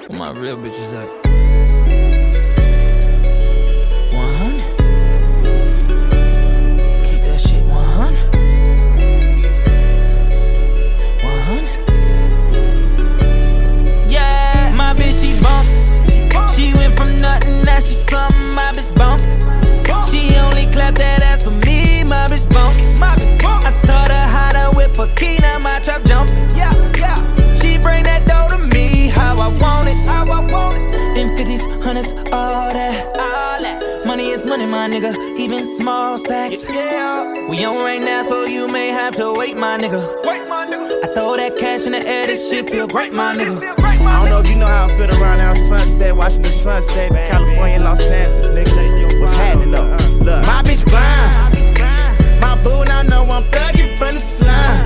Where my real bitches at? 100? Keep that shit 100? 100? Yeah, my bitch, she bump. She went from nothing, now she something, my bitch bump. She only clap that ass for me, my bitch bump. I taught her how to whip a key, now my trap jump. Yeah, yeah. She bring that dough to me, how I want it, how I want it. Them 50s, 100s, all that. Money is money, my nigga, even small stacks. Yeah. We on right now, so you may have to wait, my nigga. I throw that cash in the air, this shit feel great, my nigga. I don't know if you know how I feel around our sunset, watching the sunset in California and Los Angeles, nigga. What's happening though? Look, my bitch blind. My boo now know I'm thugging from the slime.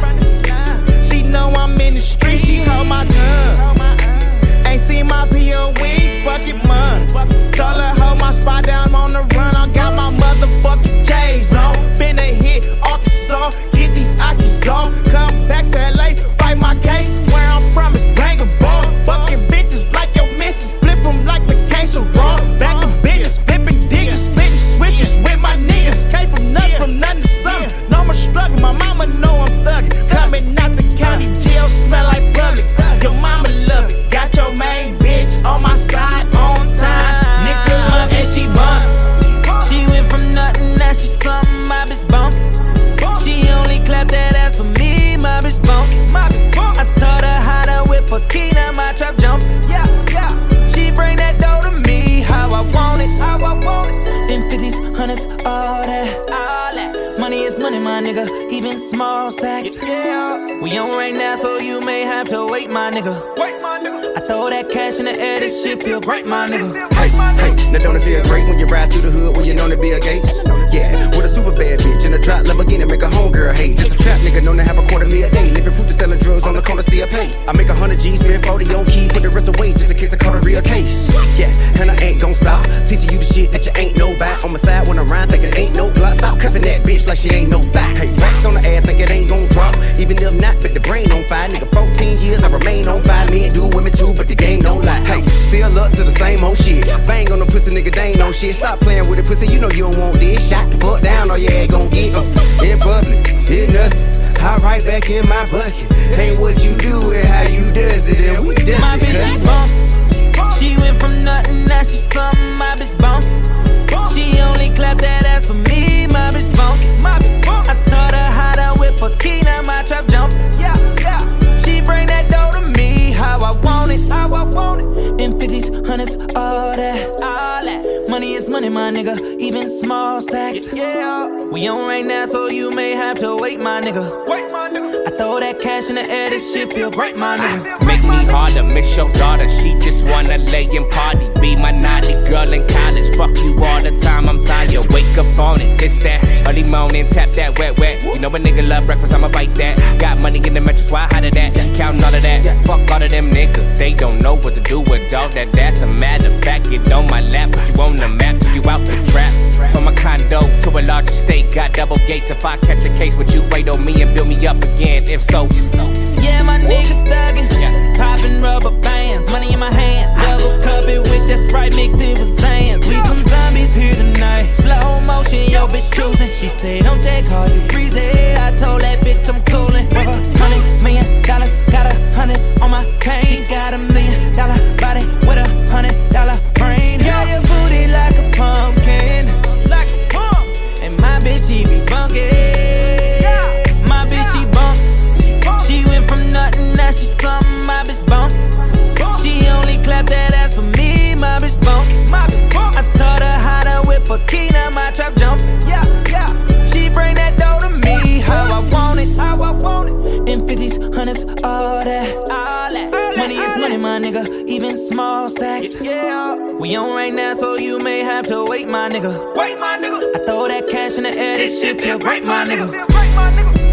She know I'm in the street, she hold my guns. Ain't seen my P.O. weeks, fucking months. Told her hold my spot down, I'm on the run. I got my motherfucking J's on. Been a hit, Arkansas, get these oxys off. Come back to L.A., fight my case. Where I'm from is bangable. Fucking bitches like your missus, flip them like the case of raw. Back to business, flipping digits, splitting switches with my niggas. Came from nothing to something. No more struggle, my mama know I'm thugging. Coming out the county jail, smell like public. Your mama love it, got your main bitch on my side, on time. Nigga, and she bump. She went from nothing, now she something, my bitch bump. She only clap that ass for me, my bitch bump. I taught her how to whip a key, now my trap jump. Yeah, yeah. She bring that dough to me, how I want it, how I want it. Them 50s, 100s, all that. Money is money, my nigga, even small stacks. Yeah. We on right now, so you may have to wait, my nigga. I throw that cash in the air, this shit feel great, my nigga. Hey, now don't it feel great when you ride through the hood when you known to Bill Gates? Yeah, with a super bad bitch in a trap Lamborghini, make a homegirl hate. Just a trap nigga known to have a quarter meal a day. Living fruit to selling drugs on the corner, still pay. I make 100 G's, spend 40 on key, put the rest away just in case I caught a real case. Yeah, and I ain't gon' stop teaching you the shit that you ain't know about. On my side when I rhyme, think it ain't no block. Stop cuffing that bitch like she ain't no back. Hey, racks on the ass, think it ain't gon' drop. Even if not, but the brain on fire. Nigga, 14 years, I remain on fire. Men do women too, but the game don't lie. Hey, still up to the same old shit. Bang on the pussy, nigga, they ain't no shit. Stop playing with it, pussy, you know you don't want this. Shot the fuck down, or your ass gon' get in public. Hit nothing. I right back in my bucket. Ain't what you do, it how you does it, and we does my it. Bitch, she bump. She went from nothing, now she something, my bitch bump. She only clap that ass for me, my bitch bump. I taught her how to whip a key, now my trap jump. Yeah, yeah. She bring that dough to me, how I want it, how I want it. Them 50s, 100s, all that. Money is money, my nigga, even small stacks. Yeah. We on right now, so you may have to wait, my nigga. I throw that cash in the air, this shit feel great, my nigga. Make me harder, miss your daughter. She just wanna lay and party. Be my naughty girl in college. Fuck you all the time, I'm tired. Wake up on it, it's that early morning. Tap that wet. You know a nigga love breakfast, I'ma bite that. Got money in the mattress, why hide of that? Counting all of that. Fuck all of them niggas, they don't know what to do with all that. That's a matter of fact, get on my lap. Put you on the map, till you out the trap. From a condo to a larger state, got double gates. If I catch a case, would you wait on me and build me up again? If so, yeah, my niggas thuggin', poppin' rubber bands, money in my hands. Double cup it with that Sprite mix, it was Zans. We some zombies here tonight. Slow motion, yo bitch cruising. She said, don't take all you breezy. I told that bitch I'm coolin'. $100 million, got a 100 on my chain. She got $1 million body with a $100 brain. Yeah, your booty like a pumpkin, like a pump. And my bitch, she be bunkin'. My bitch, she bump. She went from nothing, now she something, my bitch bump. She only clap that ass for me, my bitch bump. I taught her how to whip a key, now my trap jump. Yeah, yeah. She bring that dough to me, how I want it, how I want it. Them 50s, 100s, all that. Money is money, my nigga, even small stacks. Yeah. We on right now, so you may have to wait, my nigga. I throw that cash in the air, this shit feel great, my nigga.